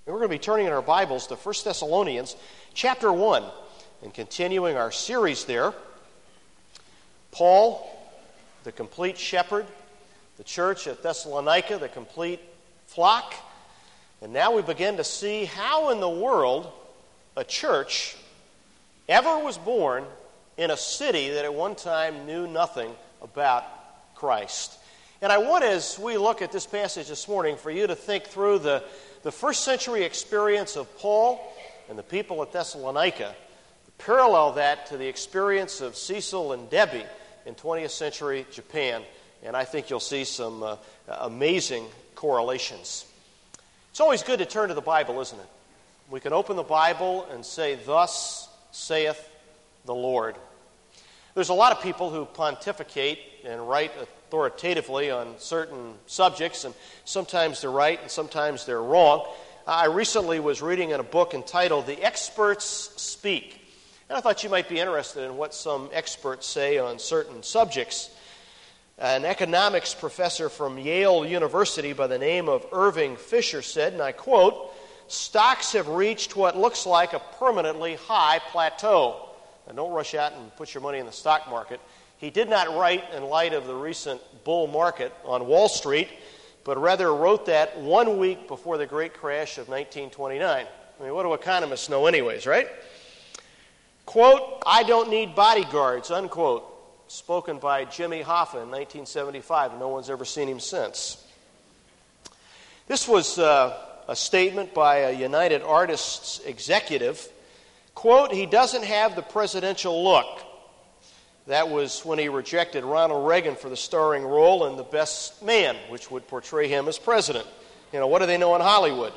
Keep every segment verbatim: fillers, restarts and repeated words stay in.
And we're going to be turning in our Bibles to First Thessalonians chapter one and continuing our series there. Paul, the complete shepherd, the church at Thessalonica, the complete flock. And now we begin to see how in the world a church ever was born in a city that at one time knew nothing about Christ. And I want, as we look at this passage this morning, for you to think through the, the first century experience of Paul and the people at Thessalonica, parallel that to the experience of Cecil and Debbie in twentieth century Japan. And I think you'll see some uh, amazing correlations. It's always good to turn to the Bible, isn't it? We can open the Bible and say, "Thus saith the Lord." There's a lot of people who pontificate and write authoritatively on certain subjects, and sometimes they're right and sometimes they're wrong. I recently was reading in a book entitled "The Experts Speak," and I thought you might be interested in what some experts say on certain subjects. An economics professor from Yale University by the name of Irving Fisher said, and I quote, "Stocks have reached what looks like a permanently high plateau." And don't rush out and put your money in the stock market. He did not write in light of the recent bull market on Wall Street, but rather wrote that one week before the great crash of nineteen twenty-nine. I mean, what do economists know anyways, right? Quote, "I don't need bodyguards," unquote, spoken by Jimmy Hoffa in nineteen seventy-five, and no one's ever seen him since. This was uh, a statement by a United Artists executive. Quote, "He doesn't have the presidential look." That was when he rejected Ronald Reagan for the starring role in The Best Man, which would portray him as president. You know, what do they know in Hollywood?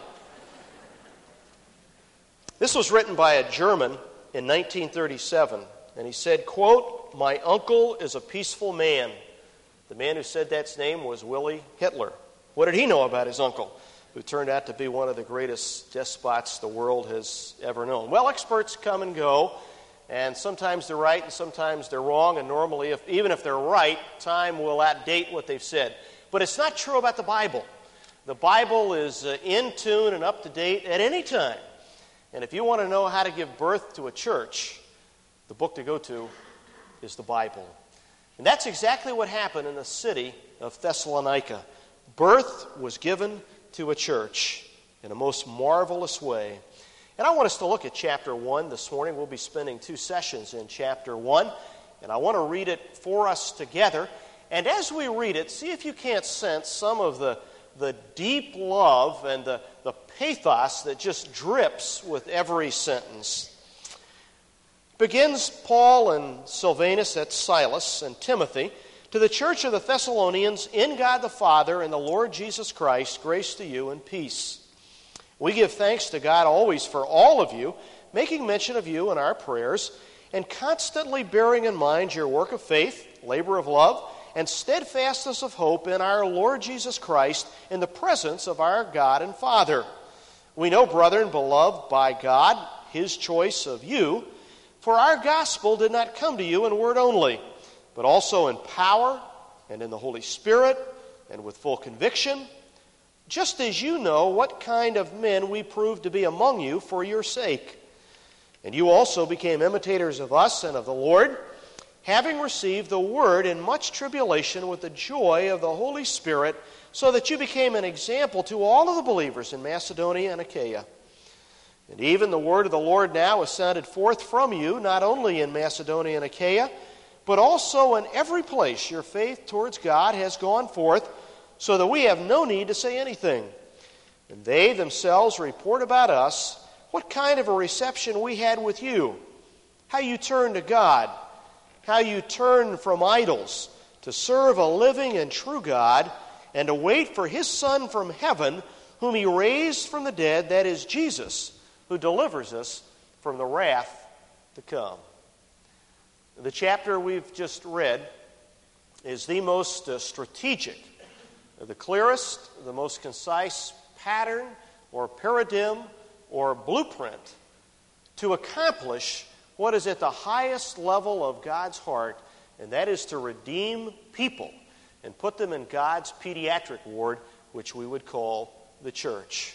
This was written by a German in nineteen thirty-seven, and he said, quote, "My uncle is a peaceful man." The man who said that's name was Willy Hitler. What did he know about his uncle, who turned out to be one of the greatest despots the world has ever known? Well, experts come and go, and sometimes they're right and sometimes they're wrong, and normally, if, even if they're right, time will outdate what they've said. But it's not true about the Bible. The Bible is uh, in tune and up to date at any time. And if you want to know how to give birth to a church, the book to go to is the Bible. And that's exactly what happened in the city of Thessalonica. Birth was given to a church in a most marvelous way. And I want us to look at chapter one this morning. We'll be spending two sessions in chapter one, and I want to read it for us together. And as we read it, see if you can't sense some of the, the deep love and the, the pathos that just drips with every sentence. Begins Paul and Silvanus et Silas and Timothy, to the church of the Thessalonians, in God the Father and the Lord Jesus Christ, grace to you and peace. We give thanks to God always for all of you, making mention of you in our prayers, and constantly bearing in mind your work of faith, labor of love, and steadfastness of hope in our Lord Jesus Christ in the presence of our God and Father. We know, brethren, beloved by God, his choice of you, for our gospel did not come to you in word only, but also in power and in the Holy Spirit and with full conviction, just as you know what kind of men we proved to be among you for your sake. And you also became imitators of us and of the Lord, having received the word in much tribulation with the joy of the Holy Spirit, so that you became an example to all of the believers in Macedonia and Achaia. And even the word of the Lord now is sounded forth from you, not only in Macedonia and Achaia, but also in every place your faith towards God has gone forth, so that we have no need to say anything. And they themselves report about us what kind of a reception we had with you, how you turned to God, how you turned from idols to serve a living and true God, and to wait for his Son from heaven, whom he raised from the dead, that is Jesus, who delivers us from the wrath to come. The chapter we've just read is the most uh, strategic, the clearest, the most concise pattern or paradigm or blueprint to accomplish what is at the highest level of God's heart, and that is to redeem people and put them in God's pediatric ward, which we would call the church.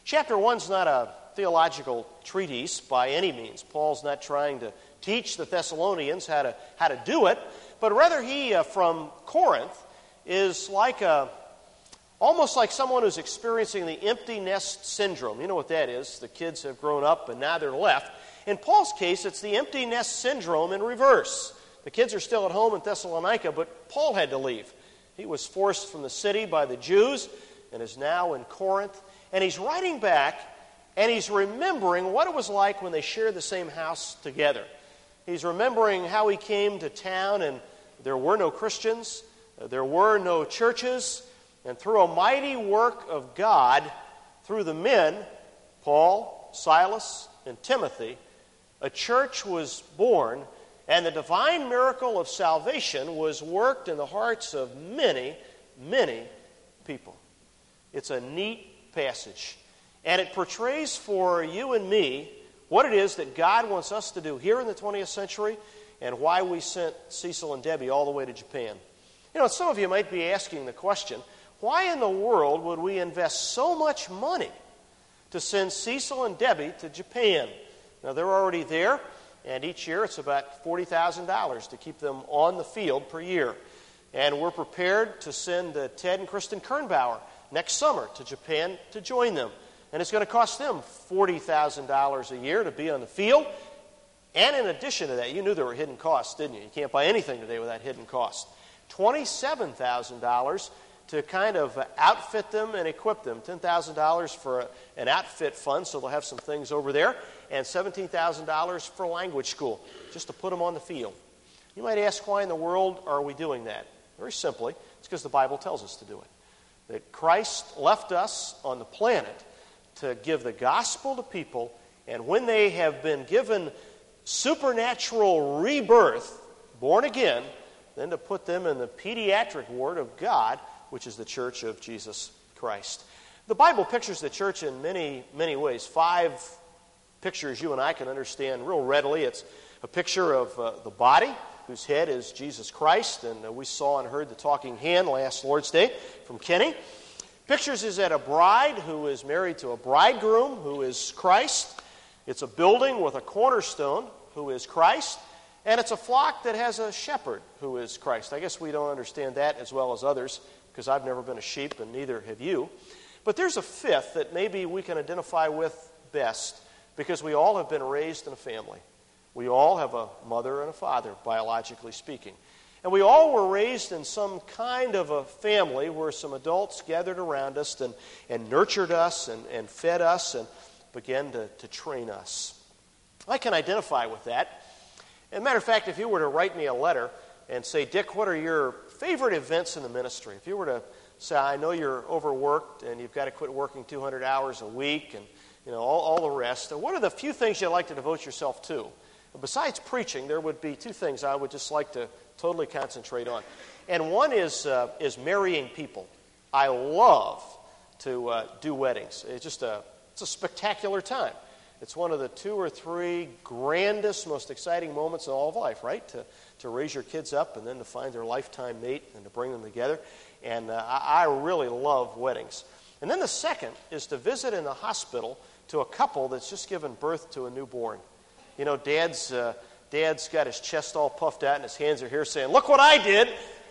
Chapter one's not a theological treatise by any means. Paul's not trying to teach the Thessalonians how to, how to do it, but rather he, uh, from Corinth, is like a, almost like someone who's experiencing the empty nest syndrome. You know what that is. The kids have grown up and now they're left. In Paul's case, it's the empty nest syndrome in reverse. The kids are still at home in Thessalonica, but Paul had to leave. He was forced from the city by the Jews and is now in Corinth. And he's writing back, and he's remembering what it was like when they shared the same house together. He's remembering how he came to town, and there were no Christians, there were no churches, and through a mighty work of God, through the men, Paul, Silas, and Timothy, a church was born, and the divine miracle of salvation was worked in the hearts of many, many people. It's a neat passage, and it portrays for you and me what it is that God wants us to do here in the twentieth century and why we sent Cecil and Debbie all the way to Japan. You know, some of you might be asking the question, why in the world would we invest so much money to send Cecil and Debbie to Japan? Now, they're already there, and each year it's about forty thousand dollars to keep them on the field per year. And we're prepared to send uh, Ted and Kristen Kernbauer next summer to Japan to join them. And it's going to cost them forty thousand dollars a year to be on the field. And in addition to that, you knew there were hidden costs, didn't you? You can't buy anything today without hidden costs. twenty-seven thousand dollars to kind of outfit them and equip them. ten thousand dollars for a, an outfit fund, so they'll have some things over there. And seventeen thousand dollars for language school, just to put them on the field. You might ask, why in the world are we doing that? Very simply, it's because the Bible tells us to do it. That Christ left us on the planet to give the gospel to people, and when they have been given supernatural rebirth, born again, then to put them in the pediatric ward of God, which is the church of Jesus Christ. The Bible pictures the church in many, many ways. Five pictures you and I can understand real readily. It's a picture of uh, the body, whose head is Jesus Christ, and uh, we saw and heard the talking hand last Lord's Day from Kenny. Pictures is at a bride who is married to a bridegroom who is Christ. It's a building with a cornerstone who is Christ. And it's a flock that has a shepherd who is Christ. I guess we don't understand that as well as others because I've never been a sheep and neither have you. But there's a fifth that maybe we can identify with best because we all have been raised in a family. We all have a mother and a father, biologically speaking. And we all were raised in some kind of a family where some adults gathered around us and, and nurtured us and, and fed us and began to, to train us. I can identify with that. As a matter of fact, if you were to write me a letter and say, Dick, what are your favorite events in the ministry? If you were to say, I know you're overworked and you've got to quit working two hundred hours a week and you know all, all the rest, what are the few things you'd like to devote yourself to? Besides preaching, there would be two things I would just like to totally concentrate on. And one is uh, is marrying people. I love to uh, do weddings. It's just a it's a spectacular time. It's one of the two or three grandest, most exciting moments in all of life, right? To to raise your kids up and then to find their lifetime mate and to bring them together. And uh, I, I really love weddings. And then the second is to visit in the hospital to a couple that's just given birth to a newborn. You know, dad's uh, dad's got his chest all puffed out and his hands are here saying, look what I did.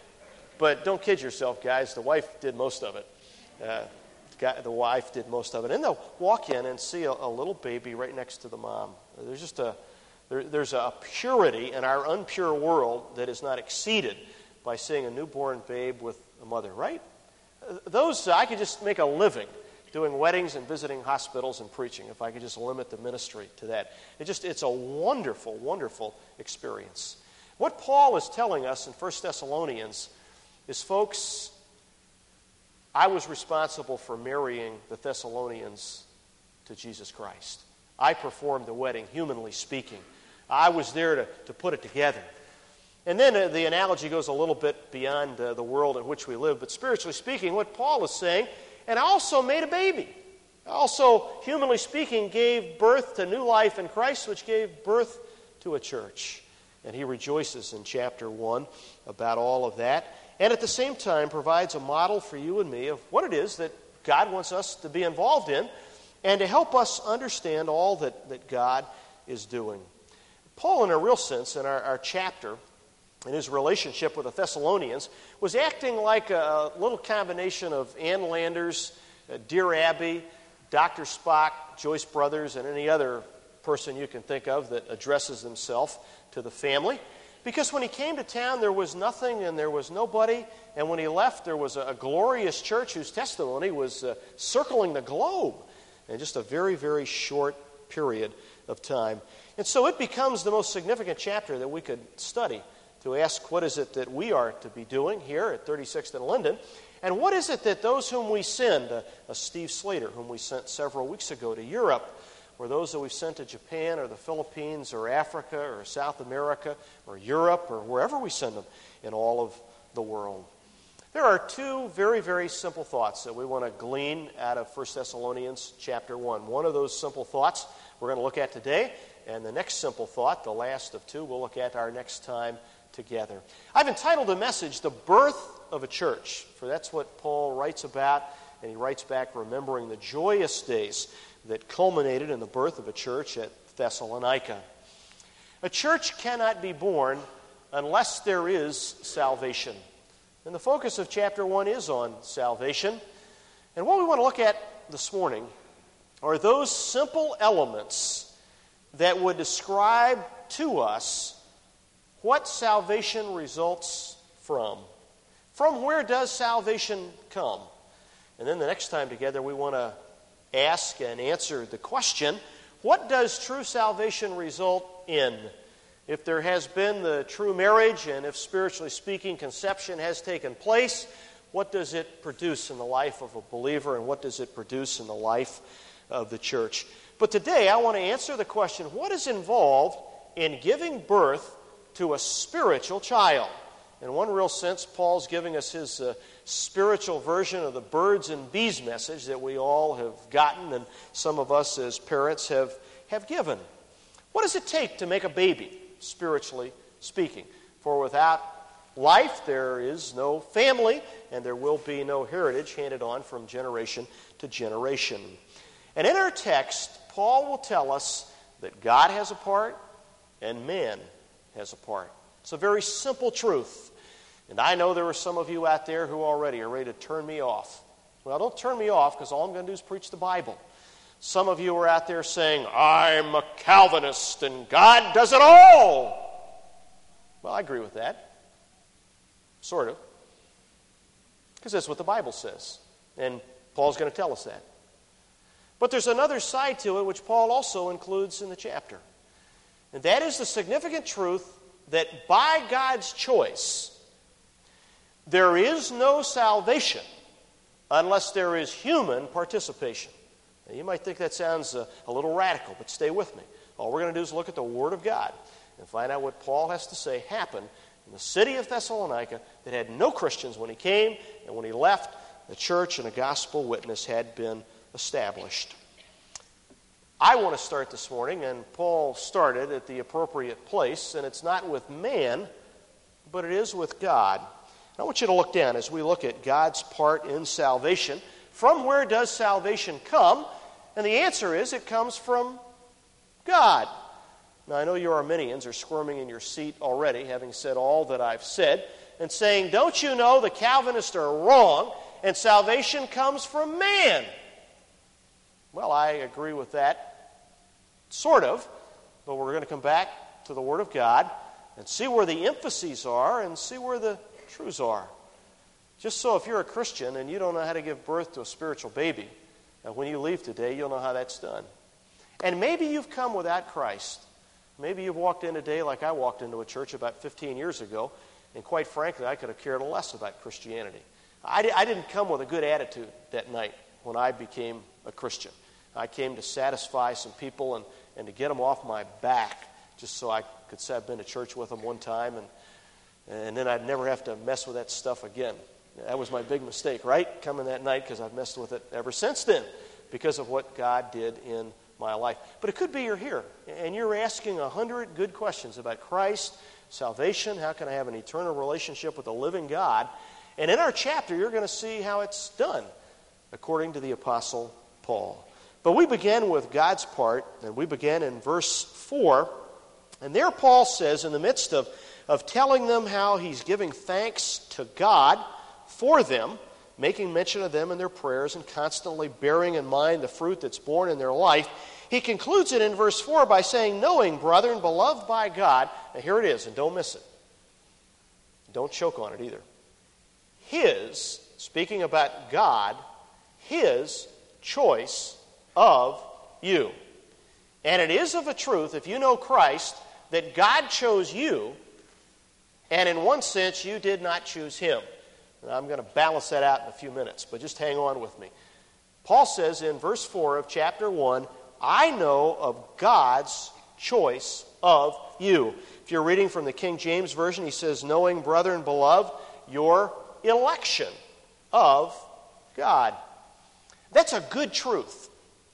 But don't kid yourself, guys. The wife did most of it. Uh, the wife did most of it. And they'll walk in and see a, a little baby right next to the mom. There's just a there, there's a purity in our unpure world that is not exceeded by seeing a newborn babe with a mother, right? Those, uh, I could just make a living doing weddings and visiting hospitals and preaching, if I could just limit the ministry to that. It just, it's a wonderful, wonderful experience. What Paul is telling us in First Thessalonians is, folks, I was responsible for marrying the Thessalonians to Jesus Christ. I performed the wedding, humanly speaking. I was there to, to put it together. And then uh, the analogy goes a little bit beyond uh, the world in which we live, but spiritually speaking, what Paul is saying, and I also made a baby. I also, humanly speaking, gave birth to new life in Christ, which gave birth to a church. And he rejoices in chapter one about all of that. And at the same time provides a model for you and me of what it is that God wants us to be involved in. and to help us understand all that, that God is doing. Paul, in a real sense, in our, our chapter, in his relationship with the Thessalonians, was acting like a little combination of Ann Landers, uh, Dear Abby, Doctor Spock, Joyce Brothers, and any other person you can think of that addresses himself to the family. Because when he came to town, there was nothing and there was nobody. And when he left, there was a, a glorious church whose testimony was uh, circling the globe in just a very, very short period of time. And so it becomes the most significant chapter that we could study to ask what is it that we are to be doing here at thirty-sixth and Linden. And what is it that those whom we send, uh, uh, Steve Slater, whom we sent several weeks ago to Europe, or those that we've sent to Japan or the Philippines or Africa or South America or Europe or wherever we send them in all of the world. There are two very, very simple thoughts that we want to glean out of First Thessalonians chapter one. One of those simple thoughts we're going to look at today, and the next simple thought, the last of two, we'll look at our next time together. I've entitled the message, The Birth of a Church, for that's what Paul writes about, and he writes back remembering the joyous days that culminated in the birth of a church at Thessalonica. A church cannot be born unless there is salvation. And the focus of chapter one is on salvation. And what we want to look at this morning are those simple elements that would describe to us what salvation results from. From where does salvation come? And then the next time together we want to ask and answer the question, what does true salvation result in? If there has been the true marriage, and if spiritually speaking conception has taken place, what does it produce in the life of a believer, and what does it produce in the life of the church? But today I want to answer the question, what is involved in giving birth to a spiritual child? In one real sense, Paul's giving us his uh, spiritual version of the birds and bees message that we all have gotten, and some of us as parents have, have given. What does it take to make a baby, spiritually speaking? For without life, there is no family, and there will be no heritage handed on from generation to generation. And in our text, Paul will tell us that God has a part and man has a part. It's a very simple truth. And I know there are some of you out there who already are ready to turn me off. Well, don't turn me off, because all I'm going to do is preach the Bible. Some of you are out there saying, I'm a Calvinist and God does it all. Well, I agree with that. Sort of. Because that's what the Bible says. And Paul's going to tell us that. But there's another side to it which Paul also includes in the chapter. And that is the significant truth that by God's choice, there is no salvation unless there is human participation. Now, you might think that sounds a, a little radical, but stay with me. All we're going to do is look at the Word of God and find out what Paul has to say happened in the city of Thessalonica that had no Christians when he came, and when he left, the church and a gospel witness had been established. I want to start this morning, and Paul started at the appropriate place, and it's not with man, but it is with God. I want you to look down as we look at God's part in salvation. From where does salvation come? And the answer is it comes from God. Now, I know you Arminians are squirming in your seat already, having said all that I've said, and saying, don't you know the Calvinists are wrong, and salvation comes from man? Well, I agree with that, sort of, but we're going to come back to the Word of God and see where the emphases are and see where the truths are. Just so if you're a Christian and you don't know how to give birth to a spiritual baby, and when you leave today, you'll know how that's done. And maybe you've come without Christ. Maybe you've walked in today like I walked into a church about fifteen years ago, and quite frankly, I could have cared less about Christianity. I, I didn't come with a good attitude that night when I became a Christian. I came to satisfy some people and, and to get them off my back, just so I could say I've been to church with them one time, and, and then I'd never have to mess with that stuff again. That was my big mistake, right? Coming that night, because I've messed with it ever since then because of what God did in my life. But it could be you're here, and you're asking a hundred good questions about Christ, salvation, how can I have an eternal relationship with the living God? And in our chapter, you're going to see how it's done according to the Apostle Paul. But we began with God's part, and we began in verse four. And there Paul says, in the midst of, of telling them how he's giving thanks to God for them, making mention of them in their prayers and constantly bearing in mind the fruit that's born in their life, he concludes it in verse four by saying, knowing, brethren, beloved by God, now here it is, and don't miss it. Don't choke on it either. His, speaking about God, His choice of you. And it is of a truth, if you know Christ, that God chose you, and in one sense, you did not choose Him. And I'm going to balance that out in a few minutes, but just hang on with me. Paul says in verse four of chapter one, I know of God's choice of you. If you're reading from the King James Version, he says, knowing, brethren, beloved, your election of God. That's a good truth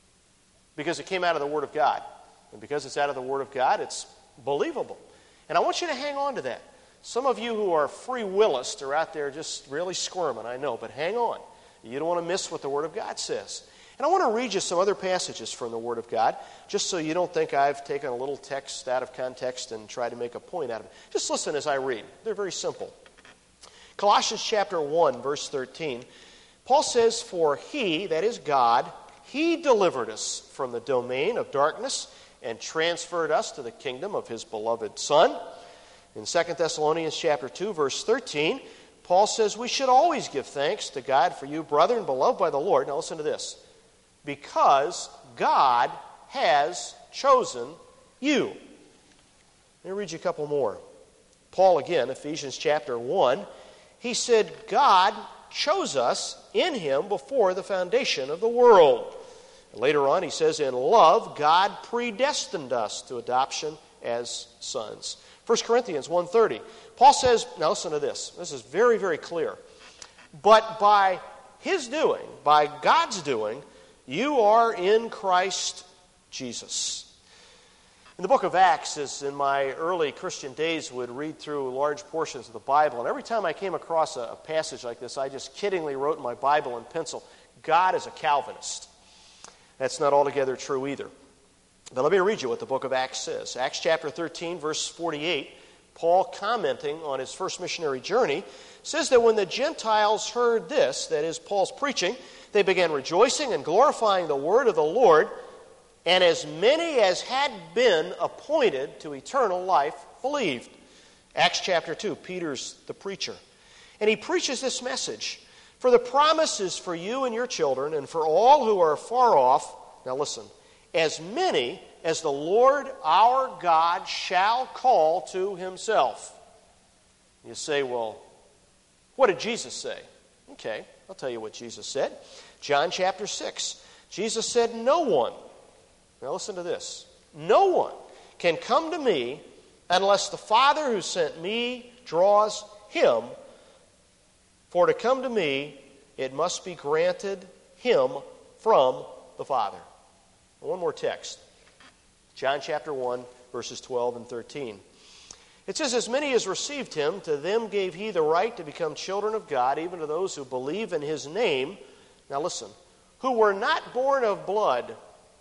because it came out of the Word of God. And because it's out of the Word of God, it's believable. And I want you to hang on to that. Some of you who are free willists are out there just really squirming, I know, but hang on. You don't want to miss what the Word of God says. And I want to read you some other passages from the Word of God, just so you don't think I've taken a little text out of context and tried to make a point out of it. Just listen as I read. They're very simple. Colossians chapter one, verse thirteen. Paul says, for He, that is God, He delivered us from the domain of darkness and transferred us to the kingdom of His beloved Son. In Second Thessalonians chapter two, verse thirteen, Paul says we should always give thanks to God for you, brethren, beloved by the Lord. Now listen to this. Because God has chosen you. Let me read you a couple more. Paul again, Ephesians chapter one, he said, God chose us in Him before the foundation of the world. And later on, he says, in love, God predestined us to adoption as sons. First Corinthians one thirty. Paul says, now listen to this. This is very, very clear. But by His doing, by God's doing, you are in Christ Jesus. In the book of Acts, as in my early Christian days would read through large portions of the Bible, and every time I came across a, a passage like this, I just kiddingly wrote in my Bible in pencil, God is a Calvinist. That's not altogether true either. But let me read you what the book of Acts says. Acts chapter thirteen, verse forty-eight, Paul, commenting on his first missionary journey, says that when the Gentiles heard this, that is Paul's preaching, they began rejoicing and glorifying the word of the Lord, and as many as had been appointed to eternal life believed. Acts chapter two, Peter's the preacher. And he preaches this message. For the promise is for you and your children, and for all who are far off. Now listen. As many as the Lord our God shall call to Himself. You say, well, what did Jesus say? Okay, I'll tell you what Jesus said. John chapter six. Jesus said, no one, now listen to this, no one can come to me unless the Father who sent me draws him. For to come to me, it must be granted him from the Father. One more text. John chapter one, verses twelve and thirteen. It says, as many as received Him, to them gave He the right to become children of God, even to those who believe in His name. Now listen. Who were not born of blood,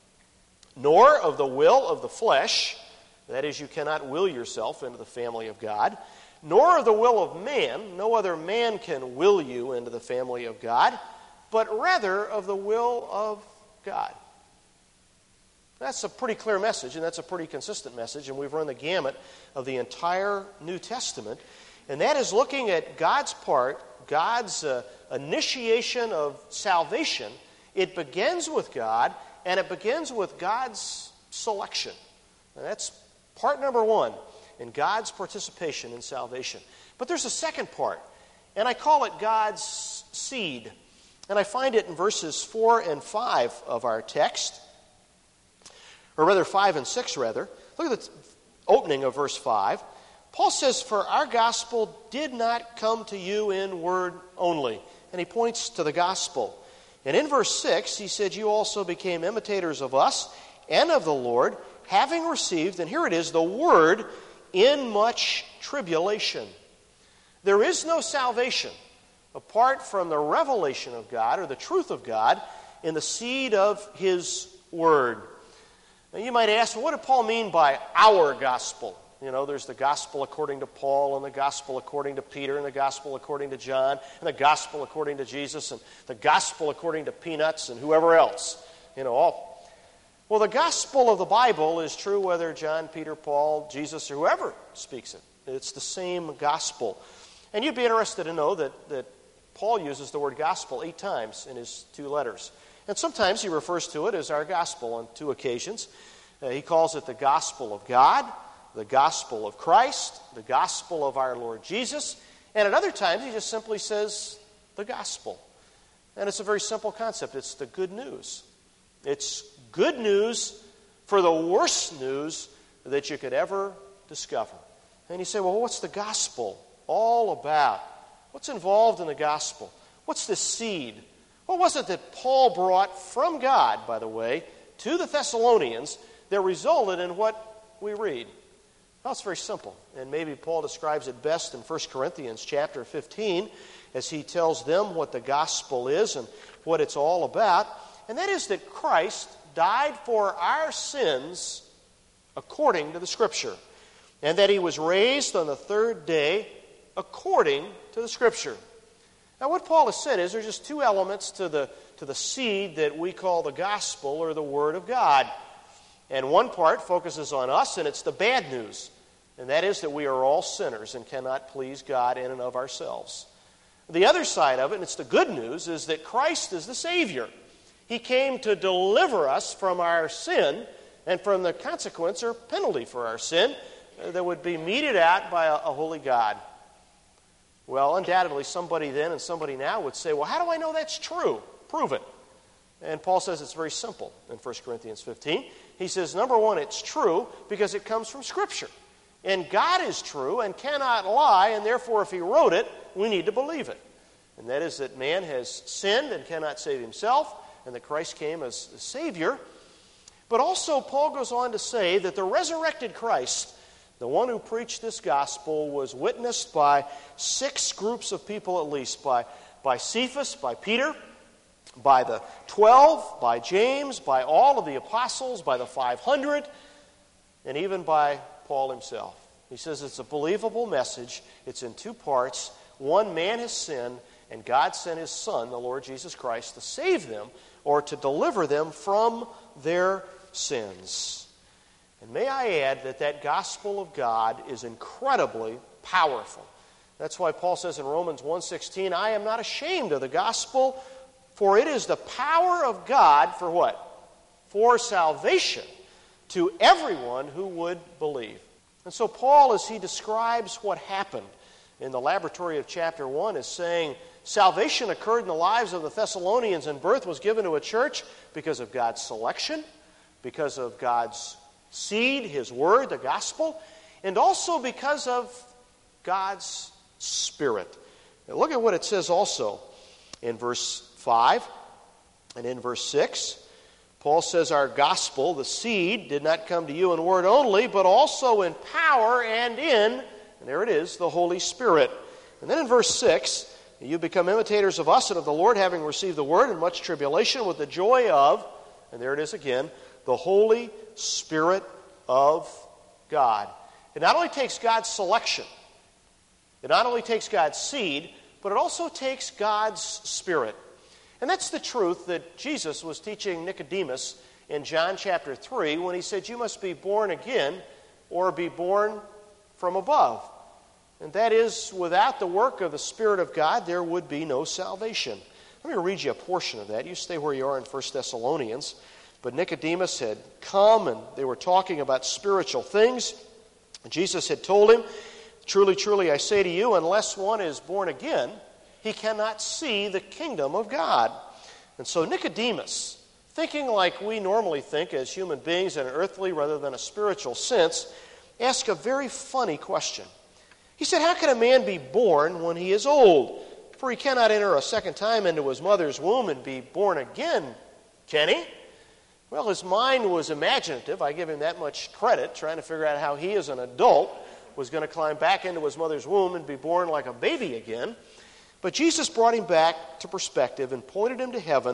nor of the will of the flesh, that is, you cannot will yourself into the family of God, nor of the will of man, no other man can will you into the family of God, but rather of the will of God. That's a pretty clear message, and that's a pretty consistent message, and we've run the gamut of the entire New Testament, and that is looking at God's part, God's uh, initiation of salvation. It begins with God, and it begins with God's selection. And that's part number one in God's participation in salvation. But there's a second part, and I call it God's seed, and I find it in verses four and five of our text. Or rather, five and six, rather. Look at the opening of verse five. Paul says, for our gospel did not come to you in word only. And he points to the gospel. And in verse six, he said, you also became imitators of us and of the Lord, having received, and here it is, the word in much tribulation. There is no salvation apart from the revelation of God or the truth of God in the seed of His word. Now you might ask, well, what did Paul mean by our gospel? You know, there's the gospel according to Paul, and the gospel according to Peter, and the gospel according to John, and the gospel according to Jesus, and the gospel according to Peanuts, and whoever else. You know, all. Well, the gospel of the Bible is true whether John, Peter, Paul, Jesus, or whoever speaks it. It's the same gospel. And you'd be interested to know that, that Paul uses the word gospel eight times in his two letters. And sometimes he refers to it as our gospel on two occasions. Uh, he calls it the gospel of God, the gospel of Christ, the gospel of our Lord Jesus. And at other times he just simply says the gospel. And it's a very simple concept. It's the good news. It's good news for the worst news that you could ever discover. And you say, well, what's the gospel all about? What's involved in the gospel? What's the seed? What was it that Paul brought from God, by the way, to the Thessalonians that resulted in what we read? Well, it's very simple. And maybe Paul describes it best in First Corinthians chapter fifteen as he tells them what the gospel is and what it's all about. And that is that Christ died for our sins according to the Scripture. And that he was raised on the third day according to the Scripture. Now what Paul has said is there's just two elements to the, to the seed that we call the gospel or the Word of God. And one part focuses on us, and it's the bad news. And that is that we are all sinners and cannot please God in and of ourselves. The other side of it, and it's the good news, is that Christ is the Savior. He came to deliver us from our sin and from the consequence or penalty for our sin that would be meted out by a, a holy God. Well, undoubtedly, somebody then and somebody now would say, well, how do I know that's true? Prove it. And Paul says it's very simple in First Corinthians fifteen. He says, number one, it's true because it comes from Scripture. And God is true and cannot lie, and therefore if he wrote it, we need to believe it. And that is that man has sinned and cannot save himself, and that Christ came as a Savior. But also Paul goes on to say that the resurrected Christ, the one who preached this gospel, was witnessed by six groups of people at least, by, by Cephas, by Peter, by the twelve, by James, by all of the apostles, by the five hundred, and even by Paul himself. He says it's a believable message. It's in two parts. One, man has sinned, and God sent his Son, the Lord Jesus Christ, to save them or to deliver them from their sins. And may I add that that gospel of God is incredibly powerful. That's why Paul says in Romans one sixteen, I am not ashamed of the gospel, for it is the power of God for what? For salvation to everyone who would believe. And so Paul, as he describes what happened in the laboratory of chapter one, is saying salvation occurred in the lives of the Thessalonians, and birth was given to a church because of God's selection, because of God's seed, his word, the gospel, and also because of God's Spirit. Now look at what it says also in verse five and in verse six. Paul says our gospel, the seed, did not come to you in word only, but also in power and in, and there it is, the Holy Spirit. And then in verse six, you become imitators of us and of the Lord, having received the word in much tribulation with the joy of, and there it is again, the Holy Spirit of God. It not only takes God's selection, it not only takes God's seed, but it also takes God's Spirit. And that's the truth that Jesus was teaching Nicodemus in John chapter three when he said, you must be born again or be born from above. And that is, without the work of the Spirit of God, there would be no salvation. Let me read you a portion of that. You stay where you are in First Thessalonians. But Nicodemus had come, and they were talking about spiritual things. And Jesus had told him, truly, truly, I say to you, unless one is born again, he cannot see the kingdom of God. And so Nicodemus, thinking like we normally think as human beings in an earthly rather than a spiritual sense, asked a very funny question. He said, how can a man be born when he is old? For he cannot enter a second time into his mother's womb and be born again, can he? Well, his mind was imaginative. I give him that much credit, trying to figure out how he as an adult was going to climb back into his mother's womb and be born like a baby again. But Jesus brought him back to perspective and pointed him to heaven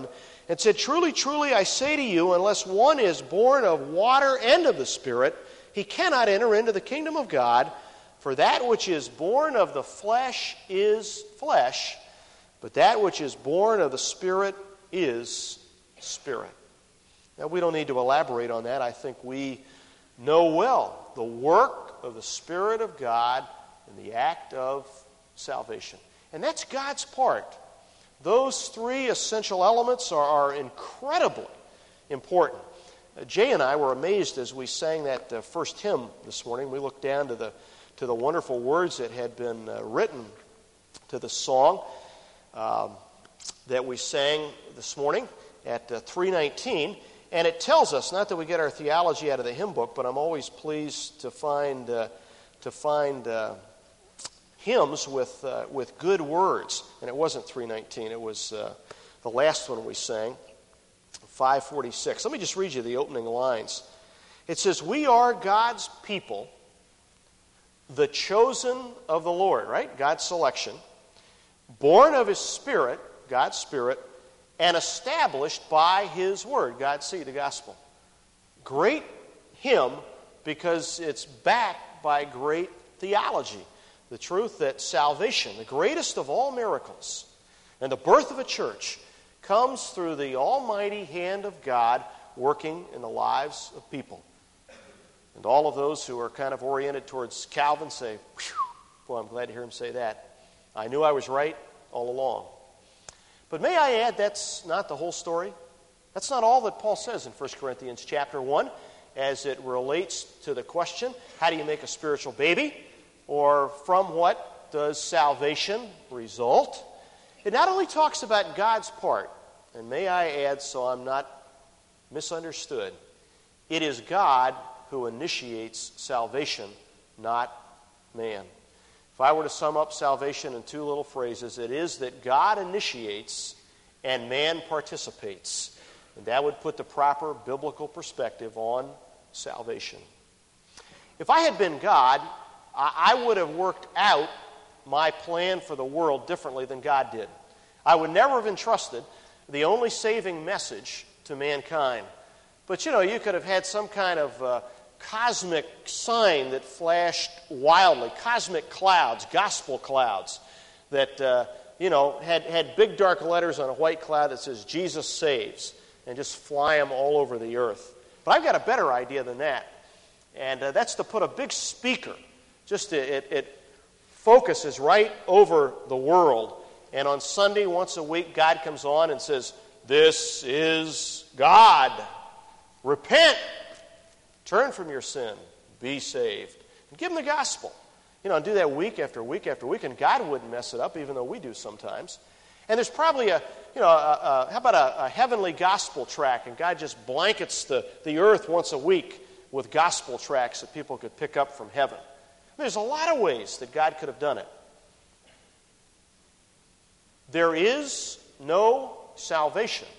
and said, "Truly, truly, I say to you, unless one is born of water and of the Spirit, he cannot enter into the kingdom of God. For that which is born of the flesh is flesh, but that which is born of the Spirit is spirit." Now, we don't need to elaborate on that. I think we know well the work of the Spirit of God in the act of salvation. And that's God's part. Those three essential elements are, are incredibly important. Uh, Jay and I were amazed as we sang that uh, first hymn this morning. We looked down to the to the wonderful words that had been uh, written to the song um, that we sang this morning at uh, three nineteen. And it tells us, not that we get our theology out of the hymn book, but I'm always pleased to find uh, to find uh, hymns with uh, with good words. And it wasn't three nineteen; it was uh, the last one we sang, five forty-six. Let me just read you the opening lines. It says, "We are God's people, the chosen of the Lord," right? God's selection, "born of His Spirit," God's Spirit, "and established by His Word," God's seed, the gospel. Great hymn because it's backed by great theology. The truth that salvation, the greatest of all miracles, and the birth of a church comes through the almighty hand of God working in the lives of people. And all of those who are kind of oriented towards Calvin say, "Whew, boy, I'm glad to hear him say that. I knew I was right all along." But may I add, that's not the whole story. That's not all that Paul says in First Corinthians chapter one as it relates to the question, how do you make a spiritual baby? Or from what does salvation result? It not only talks about God's part, and may I add so I'm not misunderstood, it is God who initiates salvation, not man. If I were to sum up salvation in two little phrases, it is that God initiates and man participates. And that would put the proper biblical perspective on salvation. If I had been God, I would have worked out my plan for the world differently than God did. I would never have entrusted the only saving message to mankind. But, you know, you could have had some kind of uh, cosmic sign that flashed wildly, cosmic clouds, gospel clouds, that, uh, you know, had, had big dark letters on a white cloud that says, "Jesus saves," and just fly them all over the earth. But I've got a better idea than that. And uh, that's to put a big speaker. Just to, it, it focuses right over the world. And on Sunday, once a week, God comes on and says, "This is God. Repent. Turn from your sin. Be saved." And give them the gospel. You know, and do that week after week after week, and God wouldn't mess it up, even though we do sometimes. And there's probably a, you know, a, a, how about a, a heavenly gospel track, and God just blankets the, the earth once a week with gospel tracks that people could pick up from heaven. There's a lot of ways that God could have done it. There is no salvation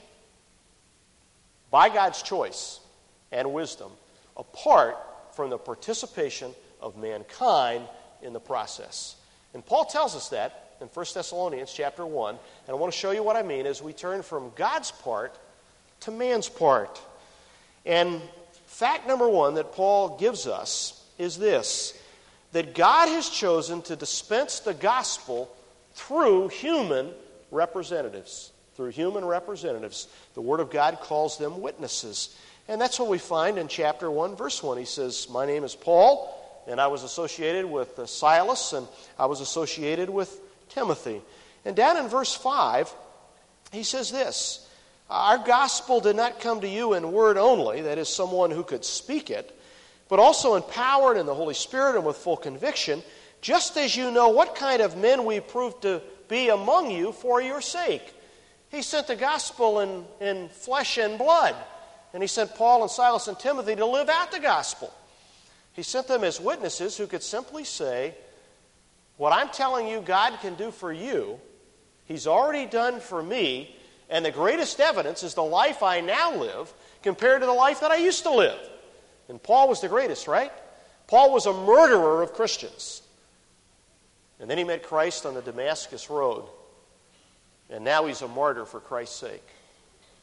by God's choice and wisdom apart from the participation of mankind in the process. And Paul tells us that in First Thessalonians chapter one, and I want to show you what I mean as we turn from God's part to man's part. And fact number one that Paul gives us is this, that God has chosen to dispense the gospel through human representatives. Through human representatives. The Word of God calls them witnesses. And that's what we find in chapter one, verse one. He says, "My name is Paul, and I was associated with uh, Silas, and I was associated with Timothy." And down in verse five, he says this, "Our gospel did not come to you in word only," that is, someone who could speak it, "but also empowered in the Holy Spirit and with full conviction, just as you know what kind of men we proved to be among you for your sake." He sent the gospel in, in flesh and blood. And he sent Paul and Silas and Timothy to live out the gospel. He sent them as witnesses who could simply say, what I'm telling you God can do for you, He's already done for me, and the greatest evidence is the life I now live compared to the life that I used to live. And Paul was the greatest, right? Paul was a murderer of Christians. And then he met Christ on the Damascus Road. And now he's a martyr for Christ's sake.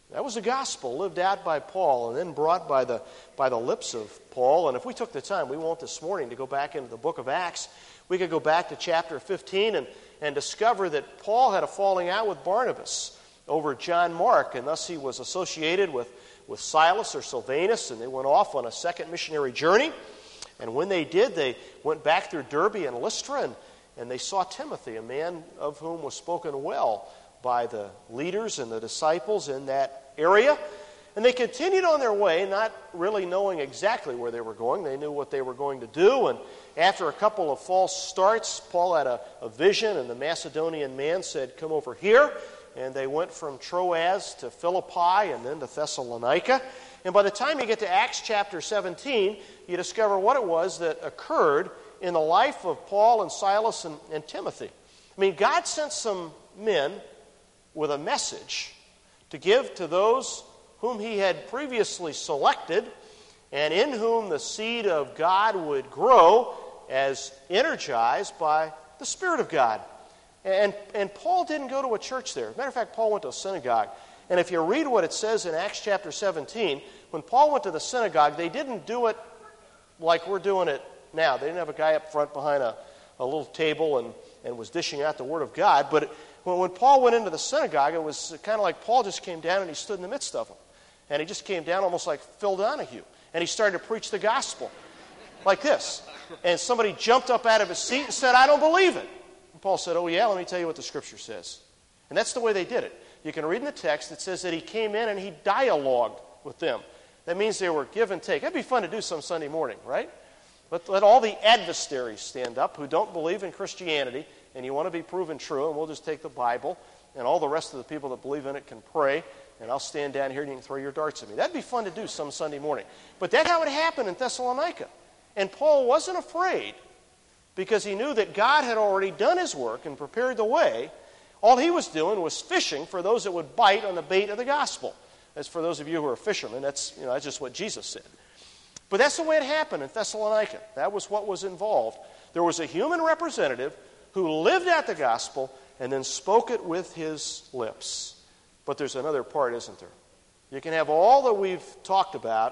That was the gospel lived out by Paul and then brought by the, by the lips of Paul. And if we took the time, we won't this morning, to go back into the book of Acts, we could go back to chapter fifteen and, and discover that Paul had a falling out with Barnabas over John Mark, and thus he was associated with, with Silas or Silvanus, and they went off on a second missionary journey. And when they did, they went back through Derbe and Lystra, and, and they saw Timothy, a man of whom was spoken well by the leaders and the disciples in that area. And they continued on their way, not really knowing exactly where they were going. They knew what they were going to do. And after a couple of false starts, Paul had a, a vision, and the Macedonian man said, "Come over here." And they went from Troas to Philippi and then to Thessalonica. And by the time you get to Acts chapter seventeen, you discover what it was that occurred in the life of Paul and Silas and, and Timothy. I mean, God sent some men with a message to give to those whom he had previously selected, and in whom the seed of God would grow as energized by the Spirit of God. And, and Paul didn't go to a church there. As a matter of fact, Paul went to a synagogue. And if you read what it says in Acts chapter seventeen, when Paul went to the synagogue, they didn't do it like we're doing it now. They didn't have a guy up front behind a, a little table and, and was dishing out the Word of God. But it, when, when Paul went into the synagogue, it was kind of like Paul just came down and he stood in the midst of them. And he just came down almost like Phil Donahue. And he started to preach the gospel like this. And somebody jumped up out of his seat and said, "I don't believe it." And Paul said, "Oh yeah, let me tell you what the Scripture says." And that's the way they did it. You can read in the text, it says that he came in and he dialogued with them. That means they were give and take. That'd be fun to do some Sunday morning, right? Let, let all the adversaries stand up who don't believe in Christianity, and you want to be proven true, and we'll just take the Bible, and all the rest of the people that believe in it can pray, and I'll stand down here and you can throw your darts at me. That'd be fun to do some Sunday morning. But that's how it happened in Thessalonica. And Paul wasn't afraid, because he knew that God had already done his work and prepared the way. All he was doing was fishing for those that would bite on the bait of the gospel. As for those of you who are fishermen, that's, you know, that's just what Jesus said. But that's the way it happened in Thessalonica. That was what was involved. There was a human representative who lived out the gospel and then spoke it with his lips. But there's another part, isn't there? You can have all that we've talked about,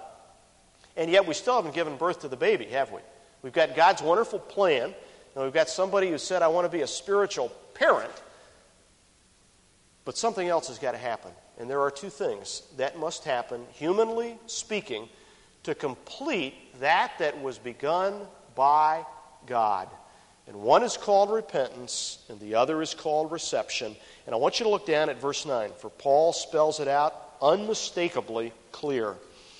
and yet we still haven't given birth to the baby, have we? We've got God's wonderful plan, and we've got somebody who said, "I want to be a spiritual parent." But something else has got to happen. And there are two things that must happen, humanly speaking, to complete that that was begun by God. And one is called repentance, and the other is called reception. And I want you to look down at verse nine, for Paul spells it out unmistakably clear.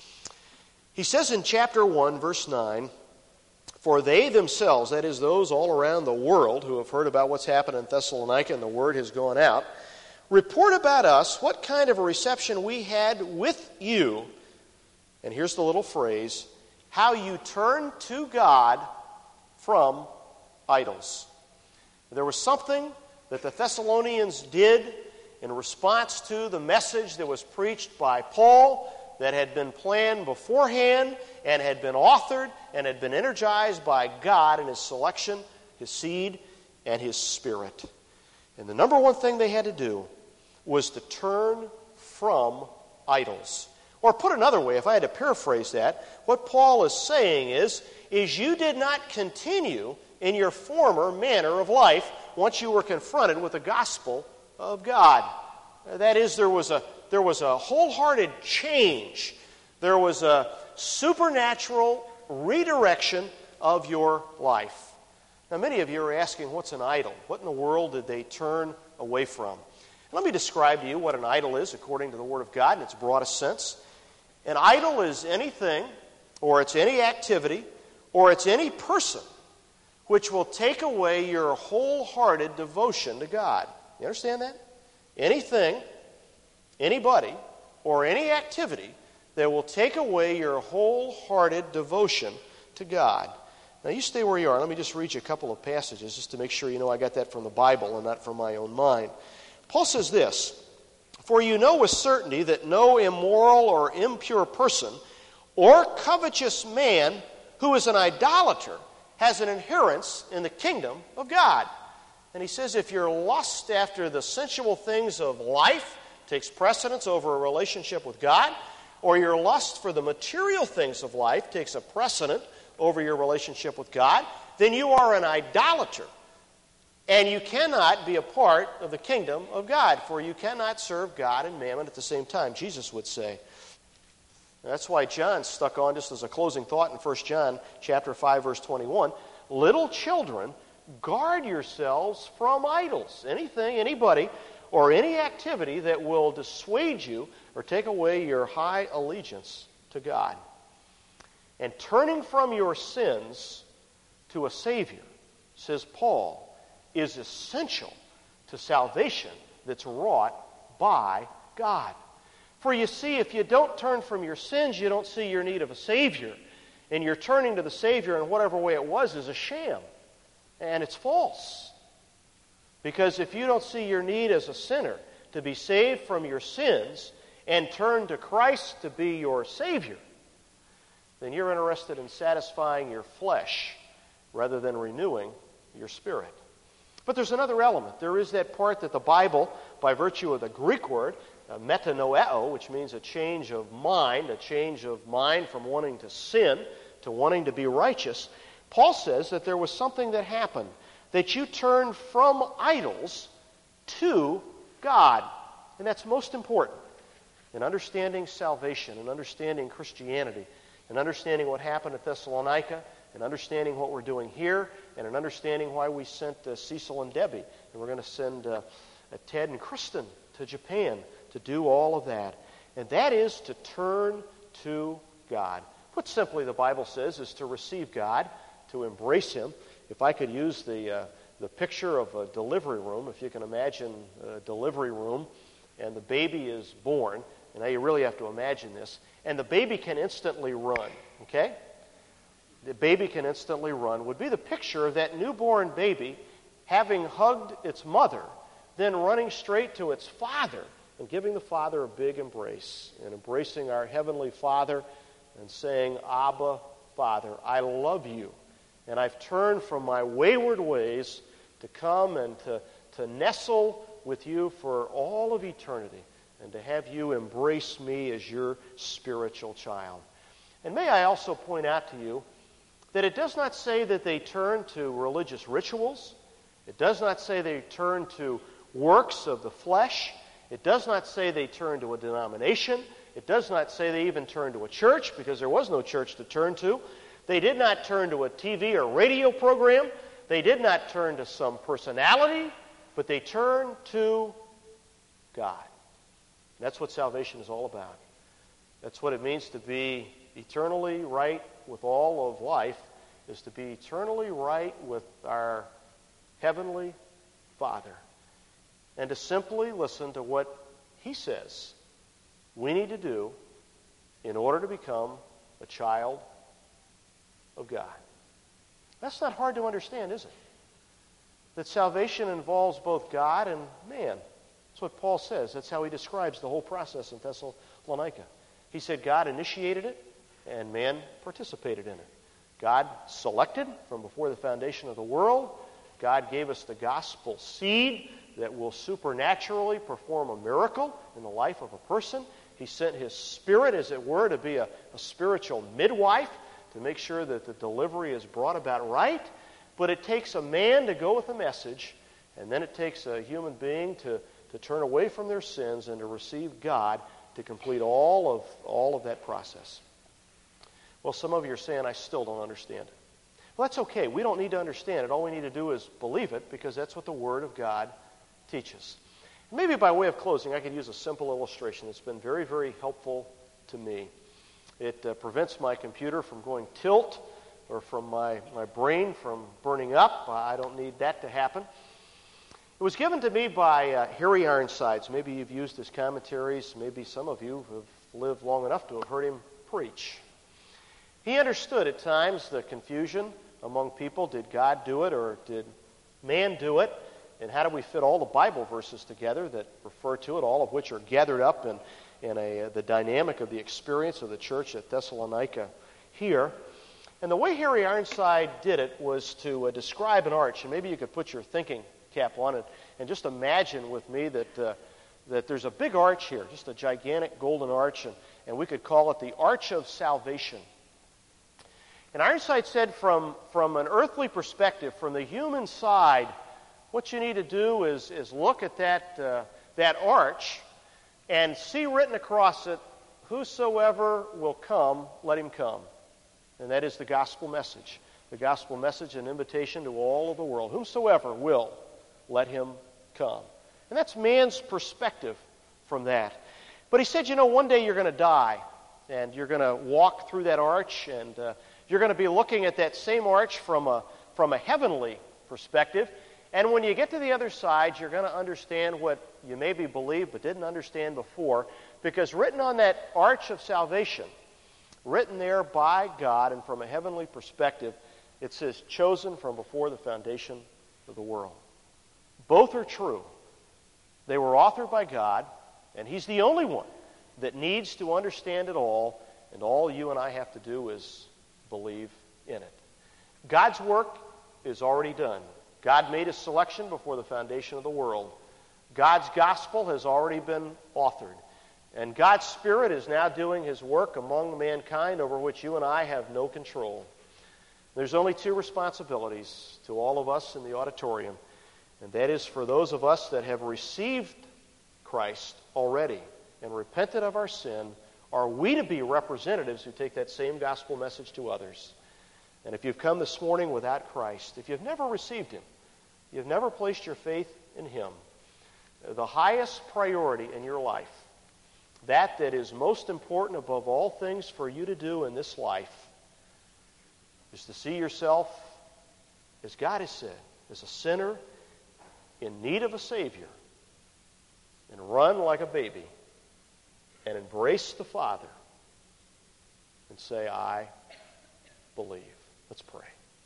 He says in chapter one, verse nine, "For they themselves," that is, those all around the world who have heard about what's happened in Thessalonica and the word has gone out, "report about us what kind of a reception we had with you," and here's the little phrase, "how you turned to God from idols." There was something that the Thessalonians did in response to the message that was preached by Paul that had been planned beforehand and had been authored and had been energized by God in his selection, his seed, and his Spirit. And the number one thing they had to do was to turn from idols. Or put another way, if I had to paraphrase that, what Paul is saying is, is you did not continue in your former manner of life once you were confronted with the gospel of God. That is, there was a there was a wholehearted change. There was a supernatural redirection of your life. Now, many of you are asking, what's an idol? What in the world did they turn away from? Let me describe to you what an idol is according to the Word of God in its broadest sense. An idol is anything, or it's any activity, or it's any person which will take away your wholehearted devotion to God. You understand that? Anything, anybody, or any activity that will take away your wholehearted devotion to God. Now, you stay where you are. Let me just read you a couple of passages just to make sure you know I got that from the Bible and not from my own mind. Paul says this, "For you know with certainty that no immoral or impure person or covetous man who is an idolater has an inheritance in the kingdom of God." And he says if your lust after the sensual things of life takes precedence over a relationship with God, or your lust for the material things of life takes a precedent over your relationship with God, then you are an idolater. And you cannot be a part of the kingdom of God, for you cannot serve God and mammon at the same time, Jesus would say. That's why John stuck on, just as a closing thought in First John chapter five, verse twenty-one, little children, guard yourselves from idols. Anything, anybody, or any activity that will dissuade you or take away your high allegiance to God. And turning from your sins to a Savior, says Paul, is essential to salvation that's wrought by God. For you see, if you don't turn from your sins, you don't see your need of a Savior. And your turning to the Savior in whatever way it was is a sham. And it's false. Because if you don't see your need as a sinner to be saved from your sins and turn to Christ to be your Savior, then you're interested in satisfying your flesh rather than renewing your spirit. But there's another element. There is that part that the Bible, by virtue of the Greek word, uh, metanoeo, which means a change of mind, a change of mind from wanting to sin to wanting to be righteous. Paul says that there was something that happened, that you turned from idols to God. And that's most important in understanding salvation and understanding Christianity and understanding what happened at Thessalonica and understanding what we're doing here and in understanding why we sent uh, Cecil and Debbie. And we're going to send uh, uh, Ted and Kristen to Japan to do all of that. And that is to turn to God. Put simply, the Bible says, is to receive God, to embrace Him. If I could use the uh, the picture of a delivery room, if you can imagine a delivery room, and the baby is born, and now you really have to imagine this, and the baby can instantly run, okay? The baby can instantly run would be the picture of that newborn baby having hugged its mother, then running straight to its father and giving the father a big embrace and embracing our Heavenly Father and saying, Abba, Father, I love you. And I've turned from my wayward ways to come and to, to nestle with you for all of eternity and to have you embrace me as your spiritual child. And may I also point out to you that it does not say that they turn to religious rituals. It does not say they turn to works of the flesh. It does not say they turn to a denomination. It does not say they even turn to a church, because there was no church to turn to. They did not turn to a T V or radio program. They did not turn to some personality, but they turned to God. That's what salvation is all about. That's what it means to be eternally right with all of life, is to be eternally right with our Heavenly Father. And to simply listen to what He says we need to do in order to become a child of God. That's not hard to understand, is it? That salvation involves both God and man. That's what Paul says. That's how he describes the whole process in Thessalonica. He said God initiated it and man participated in it. God selected from before the foundation of the world. God gave us the gospel seed that will supernaturally perform a miracle in the life of a person. He sent His Spirit, as it were, to be a, a spiritual midwife to make sure that the delivery is brought about right. But it takes a man to go with the message, and then it takes a human being to, to turn away from their sins and to receive God to complete all of, all of that process. Well, some of you are saying, I still don't understand it. Well, that's okay. We don't need to understand it. All we need to do is believe it, because that's what the Word of God teaches. Maybe by way of closing, I could use a simple illustration that's been very, very helpful to me. It uh, prevents my computer from going tilt or from my, my brain from burning up. I don't need that to happen. It was given to me by uh, Harry Ironsides. Maybe you've used his commentaries. Maybe some of you have lived long enough to have heard him preach. He understood at times the confusion among people. Did God do it or did man do it? And how do we fit all the Bible verses together that refer to it, all of which are gathered up in, in a, uh, the dynamic of the experience of the church at Thessalonica here. And the way Harry Ironside did it was to uh, describe an arch. And maybe you could put your thinking cap on it and just imagine with me that uh, that there's a big arch here, just a gigantic golden arch, and, and we could call it the Arch of Salvation. And Ironside said from, from an earthly perspective, from the human side, what you need to do is, is look at that, uh, that arch and see written across it, whosoever will come, let him come. And that is the gospel message. The gospel message, an invitation to all of the world. Whomsoever will, let him come. And that's man's perspective from that. But he said, you know, one day you're going to die, and you're going to walk through that arch, and uh, you're going to be looking at that same arch from a, from a heavenly perspective. And when you get to the other side, you're going to understand what you maybe believed but didn't understand before, because written on that arch of salvation, written there by God and from a heavenly perspective, it says, chosen from before the foundation of the world. Both are true. They were authored by God, and He's the only one that needs to understand it all, and all you and I have to do is believe in it. God's work is already done. God made a selection before the foundation of the world. God's gospel has already been authored. And God's Spirit is now doing His work among mankind over which you and I have no control. There's only two responsibilities to all of us in the auditorium, and that is for those of us that have received Christ already and repented of our sin, are we to be representatives who take that same gospel message to others. And if you've come this morning without Christ, if you've never received Him, you've never placed your faith in Him, the highest priority in your life, that that is most important above all things for you to do in this life, is to see yourself, as God has said, as a sinner in need of a Savior, and run like a baby and embrace the Father and say, I believe. Let's pray.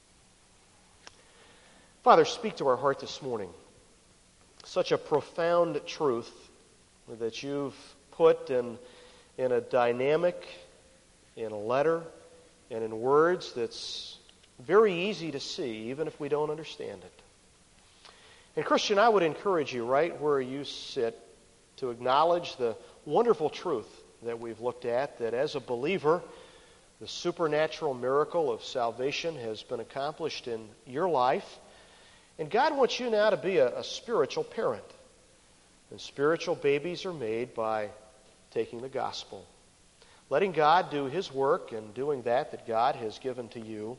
Father, speak to our heart this morning. Such a profound truth that you've put in, in a dynamic, in a letter, and in words that's very easy to see, even if we don't understand it. And Christian, I would encourage you right where you sit to acknowledge the wonderful truth that we've looked at, that as a believer, the supernatural miracle of salvation has been accomplished in your life. And God wants you now to be a, a spiritual parent. And spiritual babies are made by taking the gospel, letting God do His work and doing that that God has given to you.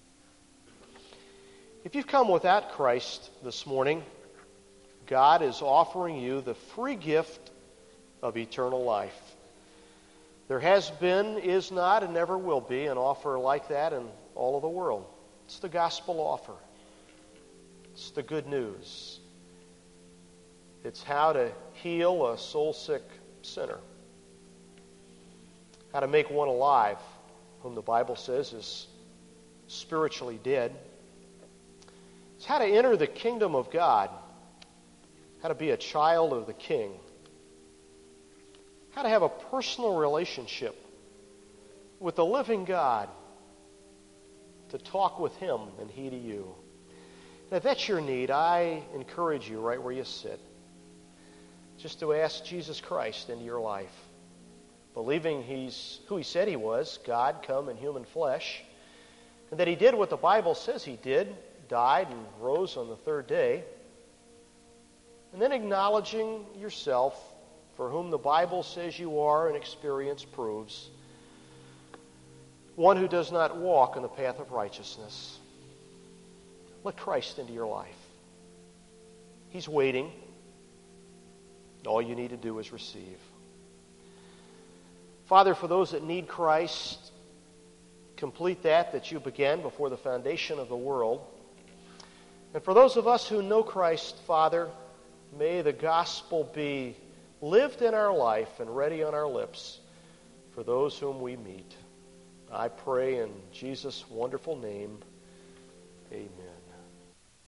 If you've come without Christ this morning, God is offering you the free gift of eternal life. There has been, is not, and never will be an offer like that in all of the world. It's the gospel offer. It's the good news. It's how to heal a soul-sick sinner. How to make one alive, whom the Bible says is spiritually dead. It's how to enter the kingdom of God. How to be a child of the King. How to have a personal relationship with the living God. To talk with Him and He to you. And if that's your need, I encourage you right where you sit, just to ask Jesus Christ into your life. Believing He's who He said He was, God come in human flesh, and that He did what the Bible says He did, died and rose on the third day. And then acknowledging yourself for whom the Bible says you are and experience proves, one who does not walk in the path of righteousness. Let Christ into your life. He's waiting. All you need to do is receive. Father, for those that need Christ, complete that that you began before the foundation of the world. And for those of us who know Christ, Father, may the gospel be lived in our life and ready on our lips for those whom we meet. I pray in Jesus' wonderful name, amen.